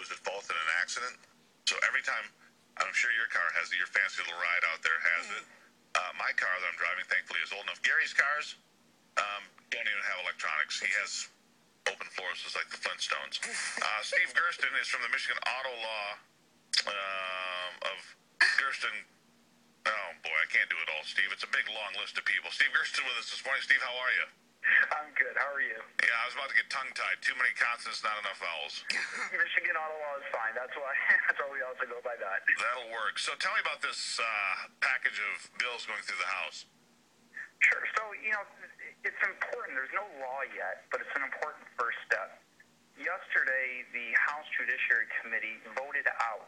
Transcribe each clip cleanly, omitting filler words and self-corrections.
was at fault in an accident. So every time, I'm sure your car has it, your fancy little ride out there has it. My car that I'm driving, thankfully, is old enough. Gary's cars don't even have electronics. He has open floors, just like the Flintstones. Steve Gersten is from the Michigan Auto Law of Gersten. Oh, boy, I can't do it all, Steve. It's a big, long list of people. Steve Gersten with us this morning. Steve, how are you? I'm good. How are you? Yeah, I was about to get tongue-tied. Too many consonants, not enough vowels. Michigan Auto Law is fine. That's why we also go by that. That'll work. So tell me about this package of bills going through the House. Sure. So, it's important. There's no law yet, but it's an important first step. Yesterday, the House Judiciary Committee voted out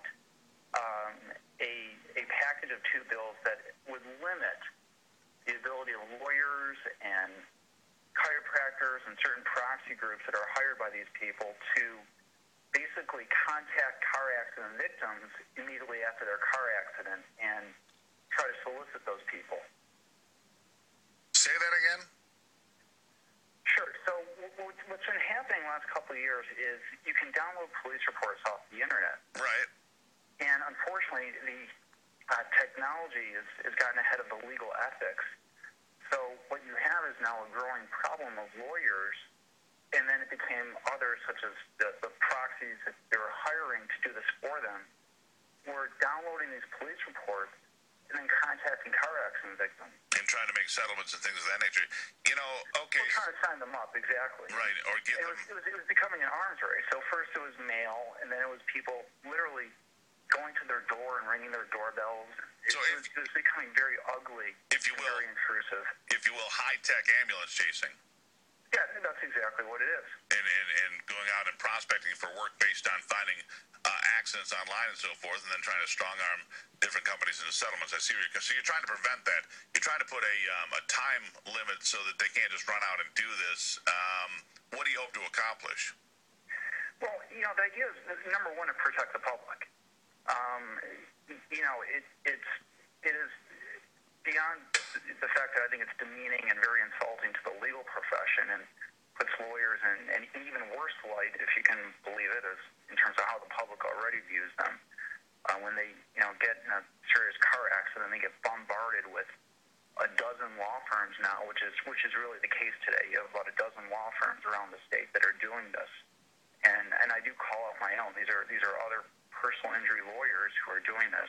a package of two bills that would limit the ability of lawyers and chiropractors and certain proxy groups that are hired by these people to basically contact car accident victims immediately after their car accident and try to solicit those people. Say that again? Sure. So what's been happening the last couple of years is you can download police reports off the internet. Right. And unfortunately, the technology has gotten ahead of the legal ethics. So what you have is now a growing problem of lawyers, and then it became others, such as the proxies that they were hiring to do this for them, were downloading these police reports and then contacting car accident victims. And trying to make settlements and things of that nature. Okay. We're trying to sign them up, exactly. Right, or get them. It was becoming an arms race. So first it was mail, and then it was people literally going to their door and ringing their doorbells. It was becoming very ugly, if you will, very intrusive. If you will, high-tech ambulance chasing. Yeah, that's exactly what it is. And going out and prospecting for work based on finding accidents online and so forth, and then trying to strong-arm different companies into settlements. I see so you're trying to prevent that. You're trying to put a time limit so that they can't just run out and do this. What do you hope to accomplish? Well, the idea is, number one, to protect the public. It is beyond the fact that I think it's demeaning and very insulting to the legal profession and puts lawyers in an even worse light, if you can believe it, as in terms of how the public already views them. When they get in a serious car accident, they get bombarded with a dozen law firms now, which is really the case today. You have about a dozen law firms around the state that are doing this, and I do call out my own. These are other personal injury lawyers who are doing this.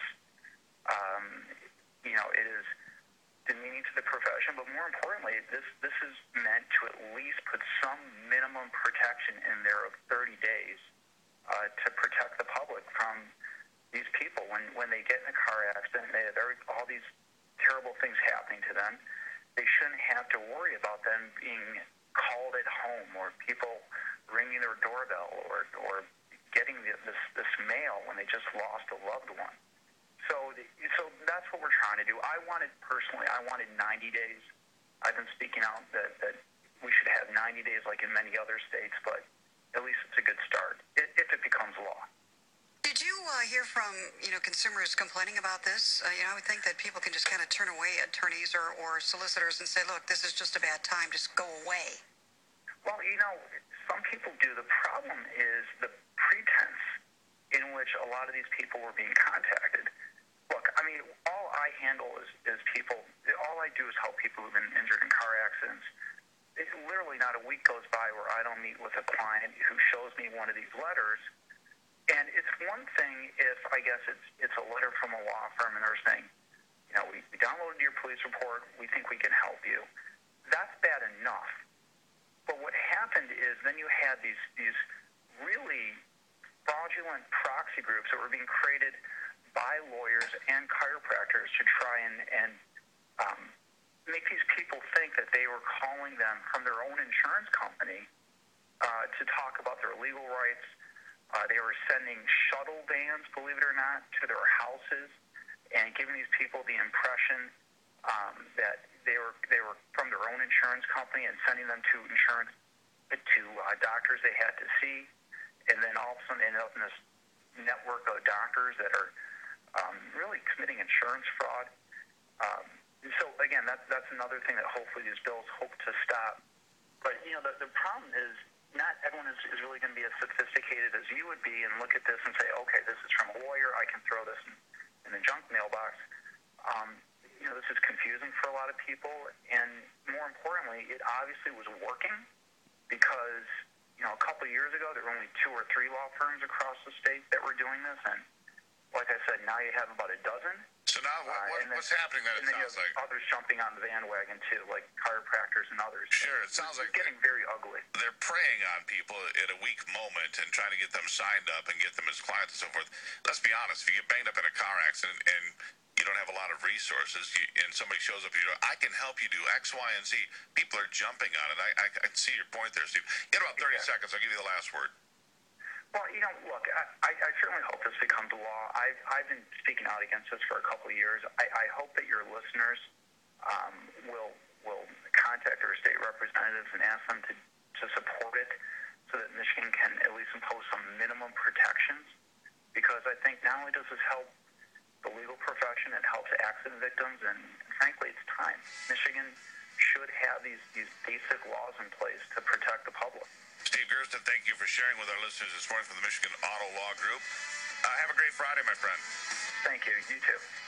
It is demeaning to the profession, but more importantly, this is meant to at least put some minimum protection in there of 30 days to protect the public from these people. When they get in a car accident, they have all these terrible things happening to them. They shouldn't have to worry about them being called at home or people ringing their doorbell or getting this mail when they just lost a loved one. So that's what we're trying to do. I wanted 90 days. I've been speaking out that we should have 90 days like in many other states, but at least it's a good start if it becomes law. Did you hear from consumers complaining about this? I would think that people can just kind of turn away attorneys or solicitors and say, look, this is just a bad time, just go away. Well, some people do. The problem is the pretense in which a lot of these people were being contacted. Look, all I handle is people. All I do is help people who've been injured in car accidents. It's literally not a week goes by where I don't meet with a client who shows me one of these letters. And it's one thing if, I guess, it's a letter from a law firm and they're saying, we downloaded your police report. We think we can help you. That's bad enough. But what happened is then you had these really fraudulent proxy groups that were being created by lawyers and chiropractors to try and make these people think that they were calling them from their own insurance company to talk about their legal rights. They were sending shuttle vans, believe it or not, to their houses and giving these people the impression that they were from their own insurance company and sending them to doctors they had to see, and then all of a sudden ended up in this network of doctors that are really committing insurance fraud. So again, that's another thing that hopefully these bills hope to stop. But the problem is, not everyone is really going to be as sophisticated as you would be and look at this and say, okay, this is from a lawyer. I can throw this in the junk mailbox. This is confusing for a lot of people. And more importantly, it obviously was working because, a couple of years ago, there were only 2 or 3 law firms across the state that were doing this. And like I said, now you have about a dozen. So now what's happening then, it sounds like? Others jumping on the bandwagon, too, like chiropractors and others. Sure, it sounds like it's getting very ugly. They're preying on people at a weak moment and trying to get them signed up and get them as clients and so forth. Let's be honest, if you get banged up in a car accident and you don't have a lot of resources, and somebody shows up, I can help you do X, Y, and Z. People are jumping on it. I see your point there, Steve. You got about 30 seconds. I'll give you the last word. Well, look, I certainly hope this becomes a law. I've been speaking out against this for a couple of years. I hope that your listeners will contact their state representatives and ask them to support it so that Michigan can at least impose some minimum protections, because I think not only does this help the legal profession, it helps accident victims, and frankly, it's time. Michigan should have these basic laws in place to protect the public. Steve Gersten, thank you for sharing with our listeners this morning from the Michigan Auto Law Group. Have a great Friday, my friend. Thank you. You too.